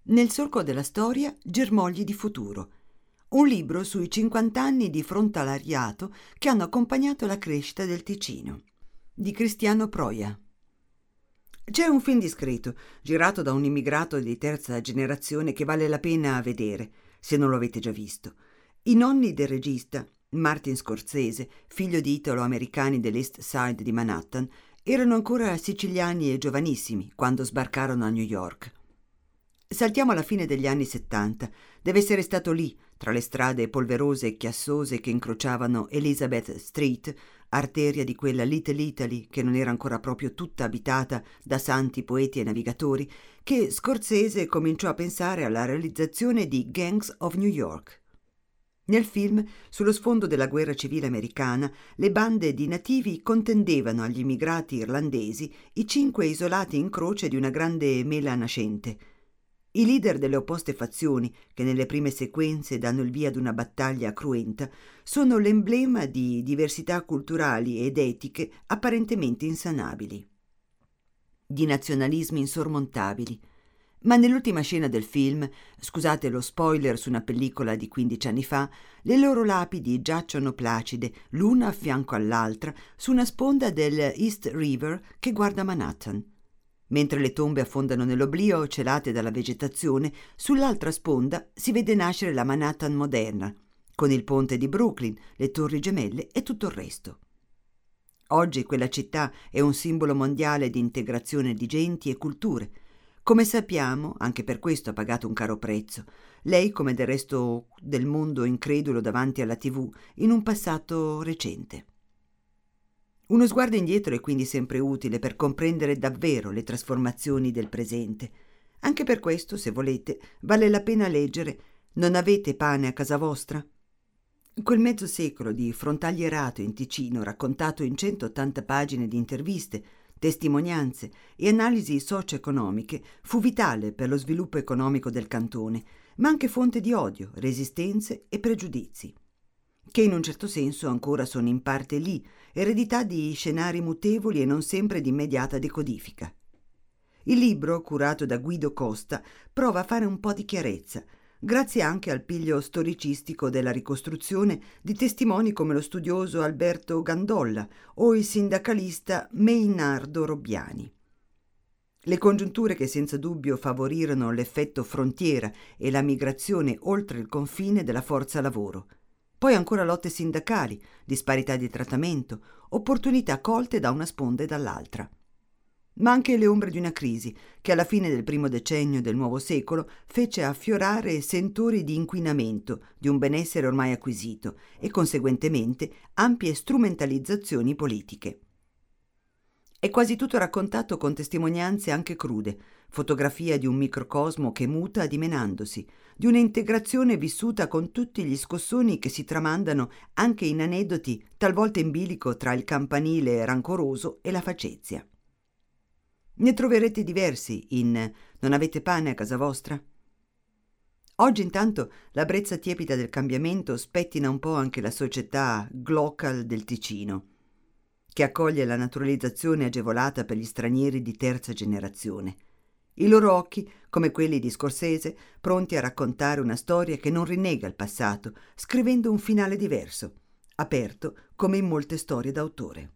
Nel solco della storia, germogli di futuro. Un libro sui 50 anni di frontallariato che hanno accompagnato la crescita del Ticino, di Cristiano Proia. C'è un film discreto, girato da un immigrato di terza generazione, che vale la pena vedere, se non lo avete già visto. I nonni del regista, Martin Scorsese, figlio di italo-americani dell'East Side di Manhattan, erano ancora siciliani e giovanissimi quando sbarcarono a New York. Saltiamo alla fine degli anni 70. Deve essere stato lì, tra le strade polverose e chiassose che incrociavano Elizabeth Street, arteria di quella Little Italy che non era ancora proprio tutta abitata da santi, poeti e navigatori, che Scorsese cominciò a pensare alla realizzazione di Gangs of New York. Nel film, sullo sfondo della guerra civile americana, le bande di nativi contendevano agli immigrati irlandesi i 5 isolati in croce di una grande mela nascente. I leader delle opposte fazioni, che nelle prime sequenze danno il via ad una battaglia cruenta, sono l'emblema di diversità culturali ed etiche apparentemente insanabili, di nazionalismi insormontabili. Ma nell'ultima scena del film, scusate lo spoiler su una pellicola di 15 anni fa, le loro lapidi giacciono placide, l'una a fianco all'altra, su una sponda del East River che guarda Manhattan. Mentre le tombe affondano nell'oblio celate dalla vegetazione, sull'altra sponda si vede nascere la Manhattan moderna, con il ponte di Brooklyn, le torri gemelle e tutto il resto. Oggi quella città è un simbolo mondiale di integrazione di genti e culture. Come sappiamo, anche per questo ha pagato un caro prezzo, lei come del resto del mondo incredulo davanti alla TV, in un passato recente. Uno sguardo indietro è quindi sempre utile per comprendere davvero le trasformazioni del presente. Anche per questo, se volete, vale la pena leggere Non avete pane a casa vostra? Quel mezzo secolo di frontalierato in Ticino, raccontato in 180 pagine di interviste, testimonianze e analisi socio-economiche, fu vitale per lo sviluppo economico del cantone, ma anche fonte di odio, resistenze e pregiudizi, che in un certo senso ancora sono in parte lì, eredità di scenari mutevoli e non sempre di immediata decodifica. Il libro, curato da Guido Costa, prova a fare un po' di chiarezza, grazie anche al piglio storicistico della ricostruzione di testimoni come lo studioso Alberto Gandolla o il sindacalista Meinardo Robbiani. Le congiunture che senza dubbio favorirono l'effetto frontiera e la migrazione oltre il confine della forza lavoro. Poi ancora lotte sindacali, disparità di trattamento, opportunità colte da una sponda e dall'altra. Ma anche le ombre di una crisi che alla fine del primo decennio del nuovo secolo fece affiorare sentori di inquinamento, di un benessere ormai acquisito e conseguentemente ampie strumentalizzazioni politiche. È quasi tutto raccontato con testimonianze anche crude, fotografia di un microcosmo che muta dimenandosi, di un'integrazione vissuta con tutti gli scossoni che si tramandano anche in aneddoti talvolta in bilico tra il campanile rancoroso e la facezia. Ne troverete diversi in Non avete pane a casa vostra? Oggi intanto la brezza tiepida del cambiamento spettina un po' anche la società glocal del Ticino, che accoglie la naturalizzazione agevolata per gli stranieri di terza generazione. I loro occhi, come quelli di Scorsese, pronti a raccontare una storia che non rinnega il passato, scrivendo un finale diverso, aperto come in molte storie d'autore.